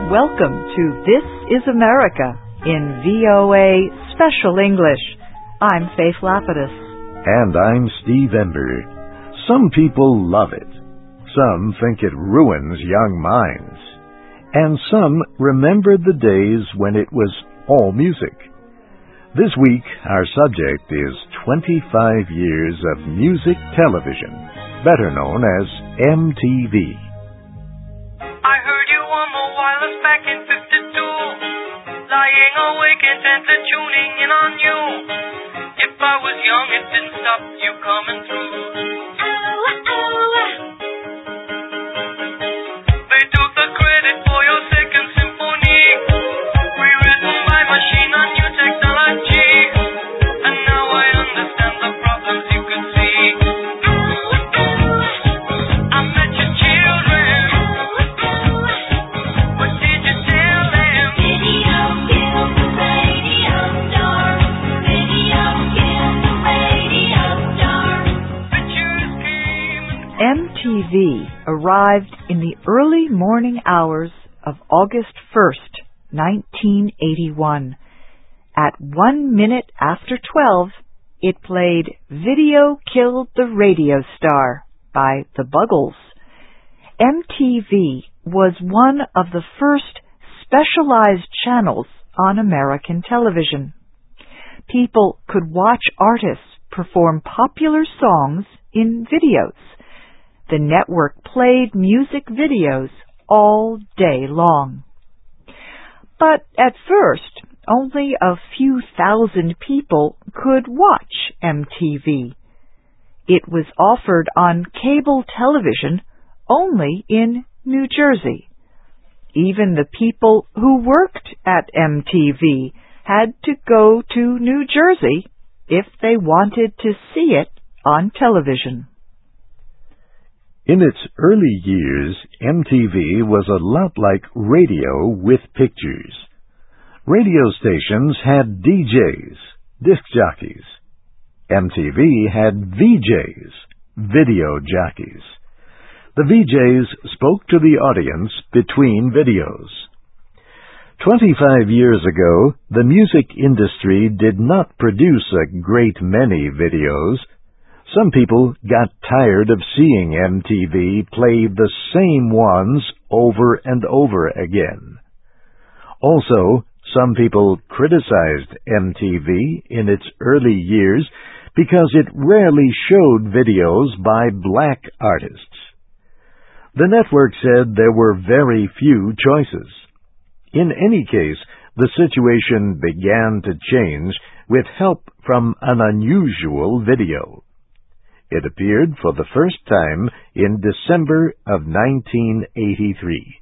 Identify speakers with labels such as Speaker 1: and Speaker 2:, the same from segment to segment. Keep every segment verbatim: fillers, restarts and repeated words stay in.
Speaker 1: welcome to This is America in V O A Special English. I'm Faith Lapidus.
Speaker 2: And I'm Steve Ember. Some people love it. Some think it ruins young minds. And some remember the days when it was all music. This week, our subject is twenty-five years of music television, better known as M T V.
Speaker 3: I heard you on the wireless back in fifty-two, lying awake intent and tuning in on you. If I was young, it didn't stop you coming through. They took the credit for your second symphony, rewritten by machine on new technology, and now I understand the problems you could see. I met your children. What did you tell them? Video killed the radio star. Video killed the radio star. Pictures came and
Speaker 1: M T V arrived in the early morning hours of August first, nineteen eighty-one. At one minute after twelve, it played Video Killed the Radio Star by the Buggles. M T V was one of the first specialized channels on American television. People could watch artists perform popular songs in videos. The network played music videos all day long. But at first, only a few thousand people could watch M T V. It was offered on cable television only in New Jersey. Even the people who worked at M T V had to go to New Jersey if they wanted to see it on television.
Speaker 2: In its early years, M T V was a lot like radio with pictures. Radio stations had D Js, disc jockeys. M T V had V Js, video jockeys. The V Js spoke to the audience between videos. Twenty-five years ago, the music industry did not produce a great many videos. Some people got tired of seeing M T V play the same ones over and over again. Also, some people criticized M T V in its early years because it rarely showed videos by black artists. The network said there were very few choices. In any case, the situation began to change with help from an unusual video. It appeared for the first time in December of nineteen eighty-three.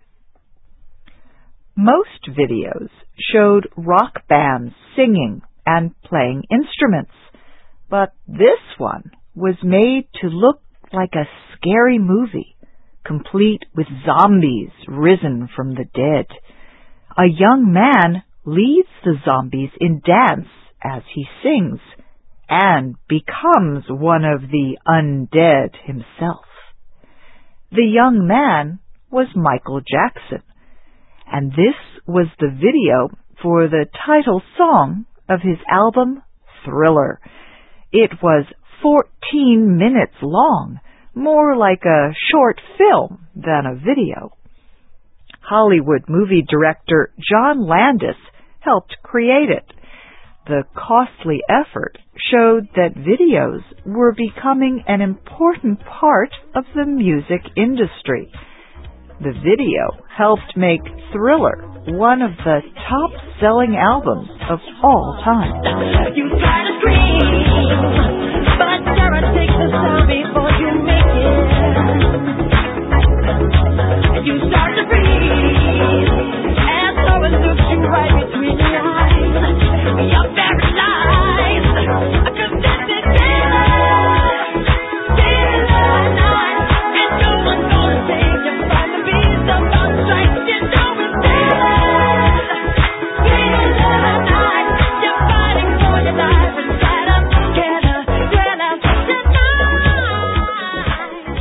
Speaker 1: Most videos showed rock bands singing and playing instruments, but this one was made to look like a scary movie, complete with zombies risen from the dead. A young man leads the zombies in dance as he sings and becomes one of the undead himself. The young man was Michael Jackson, and this was the video for the title song of his album, Thriller. It was fourteen minutes long, more like a short film than a video. Hollywood movie director John Landis helped create it. The costly effort showed that videos were becoming an important part of the music industry. The video helped make Thriller one of the top-selling albums of all time.
Speaker 4: You try to scream, but terror takes the sound before you make it. You start to breathe, and so it looks you right between your eyes. You're paralyzed, a contented killer, killer night, and no one's gonna save you from the beast of the strike. You know it's killer, killer night. You're fighting for your life inside of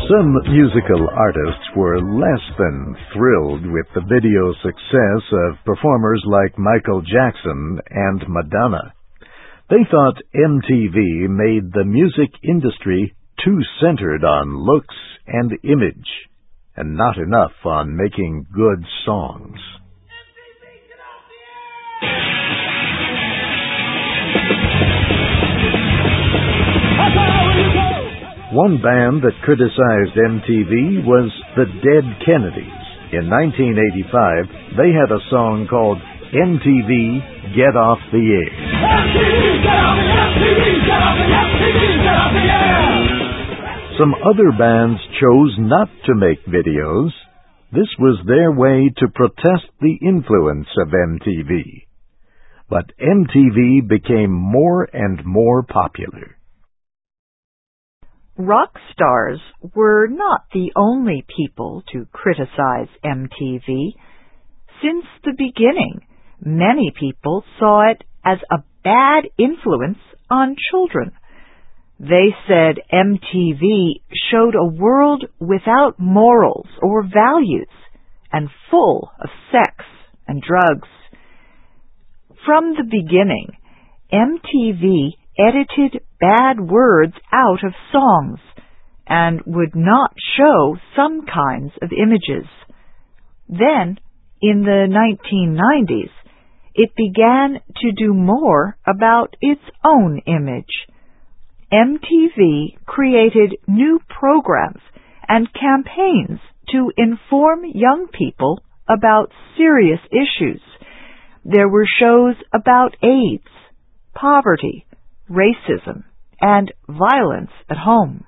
Speaker 2: Some musical artists were less than thrilled with the video success of performers like Michael Jackson and Madonna. They thought M T V made the music industry too centered on looks and image, and not enough on making good songs. One band that criticized M T V was the Dead Kennedys. In nineteen eighty-five, they had a song called M T V Get Off the Air. M T V, get off the M T V, get off the M T V, get off the air! Some other bands chose not to make videos. This was their way to protest the influence of M T V. But M T V became more and more popular.
Speaker 1: Rock stars were not the only people to criticize M T V. Since the beginning, many people saw it as a bad influence on children. They said M T V showed a world without morals or values and full of sex and drugs. From the beginning, M T V edited bad words out of songs and would not show some kinds of images. Then, in the nineteen nineties, it began to do more about its own image. M T V created new programs and campaigns to inform young people about serious issues. There were shows about AIDS, poverty, racism, and violence at home.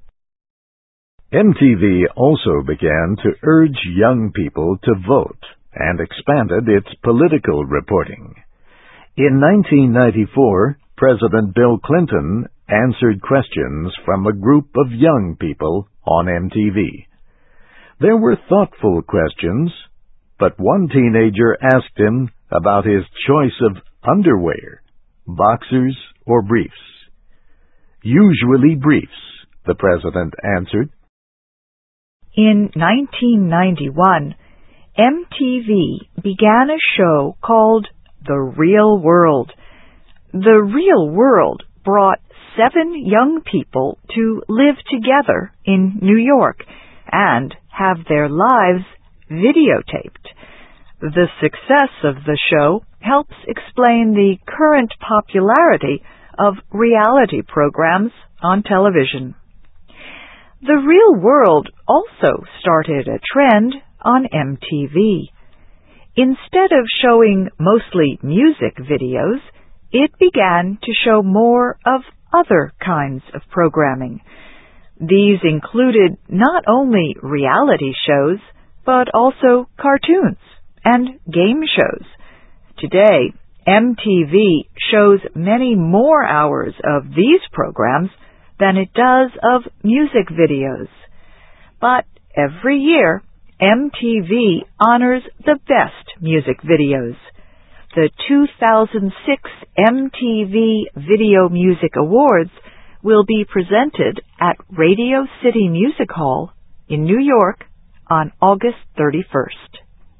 Speaker 2: M T V also began to urge young people to vote and expanded its political reporting. In nineteen ninety-four, President Bill Clinton answered questions from a group of young people on M T V. There were thoughtful questions, but one teenager asked him about his choice of underwear, boxers or briefs. Usually briefs, the president answered.
Speaker 1: In nineteen ninety-one, M T V began a show called The Real World. The Real World brought seven young people to live together in New York and have their lives videotaped. The success of the show helps explain the current popularity of reality programs on television. The Real World also started a trend on M T V. Instead of showing mostly music videos, it began to show more of other kinds of programming. These included not only reality shows, but also cartoons and game shows. Today, M T V shows many more hours of these programs than it does of music videos. But every year, M T V honors the best music videos. The two thousand six M T V Video Music Awards will be presented at Radio City Music Hall in New York on August thirty-first.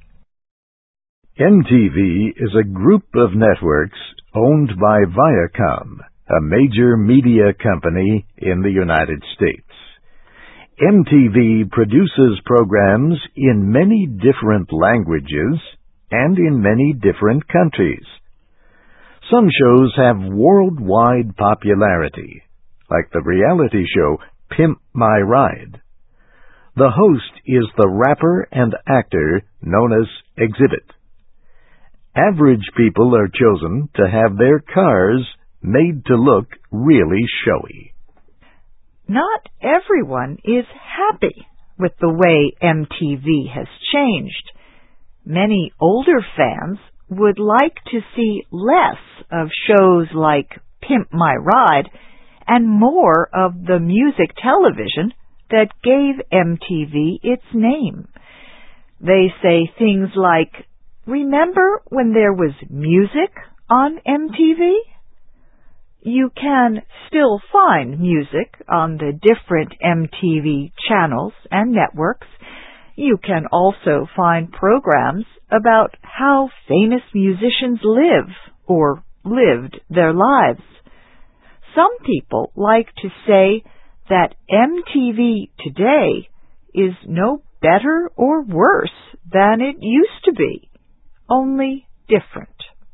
Speaker 2: M T V is a group of networks owned by Viacom, a major media company in the United States. M T V produces programs in many different languages and in many different countries. Some shows have worldwide popularity, like the reality show Pimp My Ride. The host is the rapper and actor known as Exhibit. Average people are chosen to have their cars made to look really showy.
Speaker 1: Not everyone is happy with the way M T V has changed. Many older fans would like to see less of shows like Pimp My Ride and more of the music television that gave M T V its name. They say things like, "Remember when there was music on M T V?" You can still find music on the different M T V channels and networks. You can also find programs about how famous musicians live or lived their lives. Some people like to say that M T V today is no better or worse than it used to be, only different.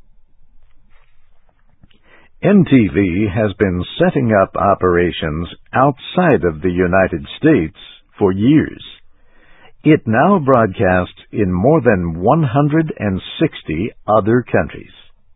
Speaker 2: M T V has been setting up operations outside of the United States for years. It now broadcasts in more than one hundred sixty other countries.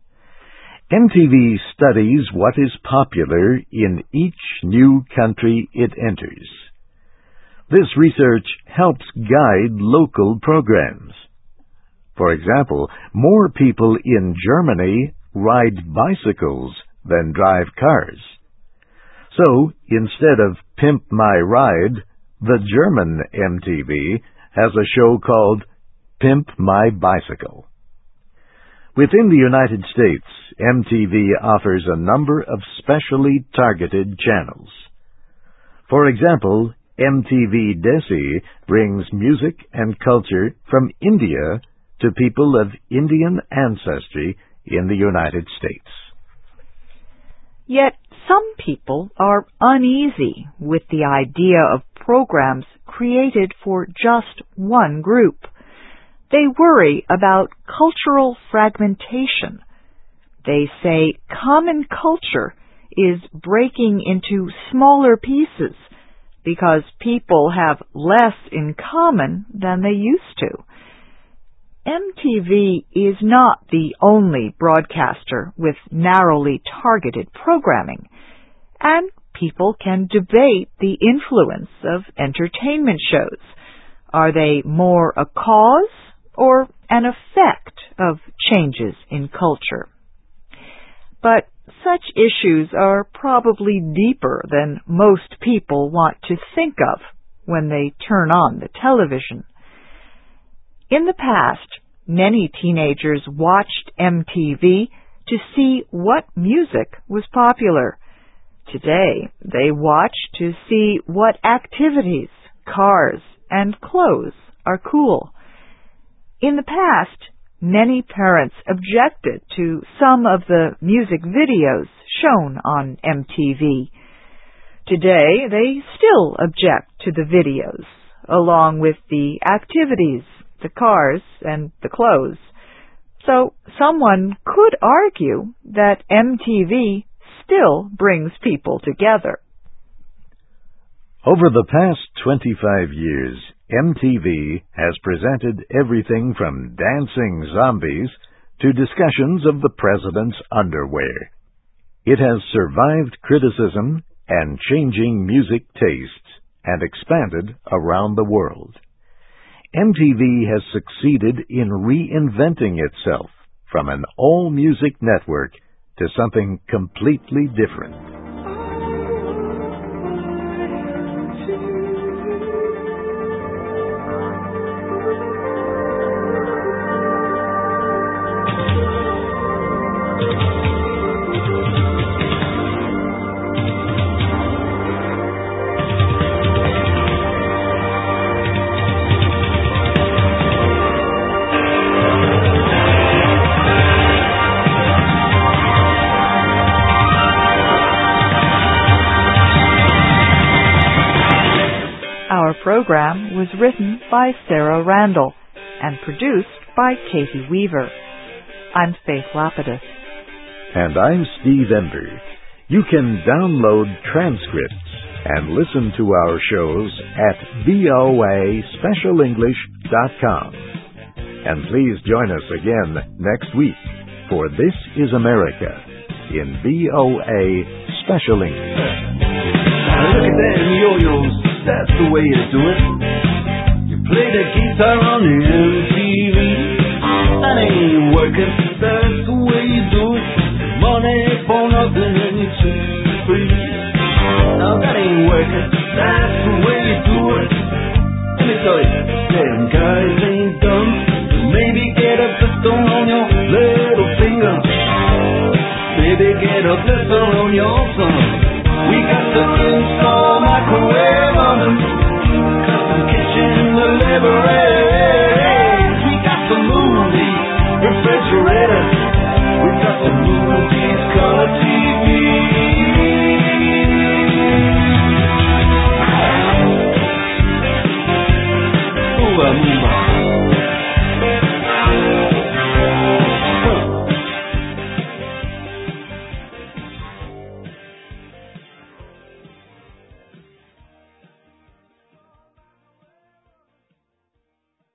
Speaker 2: M T V studies what is popular in each new country it enters. This research helps guide local programs. For example, more people in Germany ride bicycles than drive cars. So, instead of Pimp My Ride, the German M T V has a show called Pimp My Bicycle. Within the United States, M T V offers a number of specially targeted channels. For example, M T V Desi brings music and culture from India to people of Indian ancestry in the United States.
Speaker 1: Yet some people are uneasy with the idea of programs created for just one group. They worry about cultural fragmentation. They say common culture is breaking into smaller pieces because people have less in common than they used to. M T V is not the only broadcaster with narrowly targeted programming, and people can debate the influence of entertainment shows. Are they more a cause or an effect of changes in culture? But such issues are probably deeper than most people want to think of when they turn on the television. In the past, many teenagers watched M T V to see what music was popular. Today, they watch to see what activities, cars, and clothes are cool. In the past, many parents objected to some of the music videos shown on M T V. Today, they still object to the videos, along with the activities, the cars, and the clothes. So someone could argue that M T V still brings people together.
Speaker 2: Over the past twenty-five years, M T V has presented everything from dancing zombies to discussions of the president's underwear. It has survived criticism and changing music tastes and expanded around the world. M T V has succeeded in reinventing itself from an all-music network to something completely different.
Speaker 1: Our program was written by Sarah Randall and produced by Katie Weaver. I'm Faith Lapidus.
Speaker 2: And I'm Steve Ember. You can download transcripts and listen to our shows at V O A special english dot com. And please join us again next week for This is America in V O A Special English.
Speaker 5: Now look at them yo-yos, that's the way you do it. You play the guitar on the M T V. That ain't working, that's the way you do it. Money for nothing and you too free. Now that ain't working, that's the way you do it. Let me tell you, them guys ain't dumb. Maybe get a blister on your little finger. Maybe get a blister on your son. We got to install microwave ovens, custom kitchen deliveries. We got to move the refrigerator. We got to move